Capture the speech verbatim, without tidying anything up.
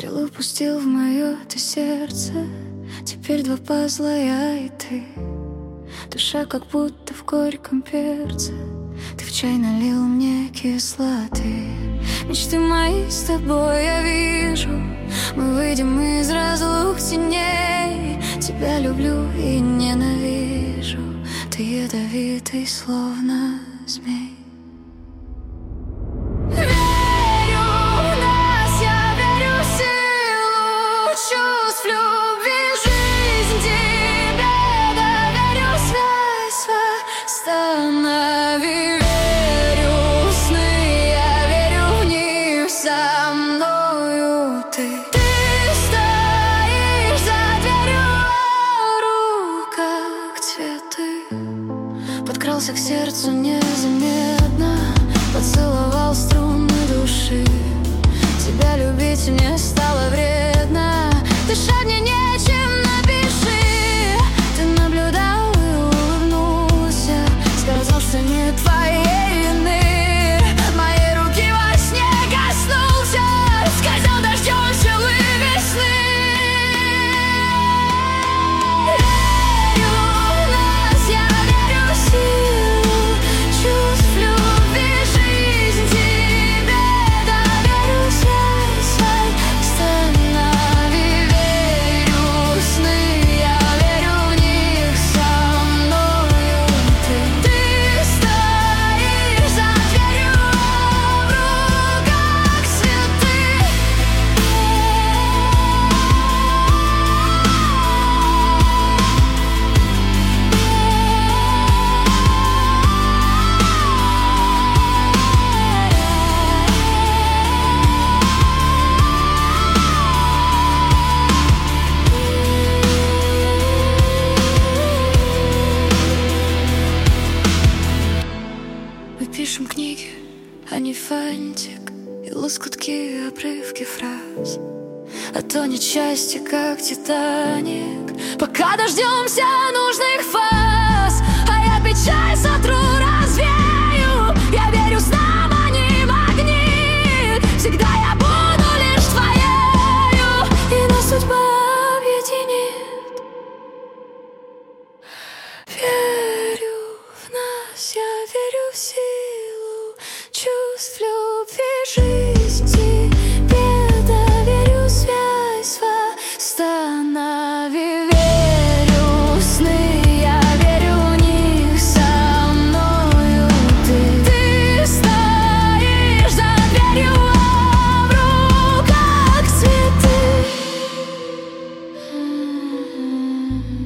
Стрелу пустил в мое ты сердце. Теперь два пазла, я и ты. Душа как будто в горьком перце. Ты в чай налил мне кислоты. Мечты мои с тобой я вижу. Мы выйдем из разлук теней. Тебя люблю и ненавижу. Ты ядовитый, словно змей. Подкрался к сердцу незаметно, поцеловал струны души. Тебя любить мне стало вредно, дышать мне нечем, напиши. Ты наблюдал и улыбнулся, сказал, что не твоей вины. Моей руки во сне коснулся, сказал, дождемся мы весны. Пишем книги, а не фантик, и лоскутки, обрывки фраз. А тонет счастье, как Титаник, пока дождемся нужных фаз. А я печаль сотру, развею. Я верю снам, а не магнит. Всегда я буду лишь твоею, и нас судьба объединит. Верю в нас, я верю в силу чувств, любви, жизни. Тебе доверю связь, восстанови. Верю в сны, я верю в них, со мною ты. Ты стоишь за дверью, а в руках цветы.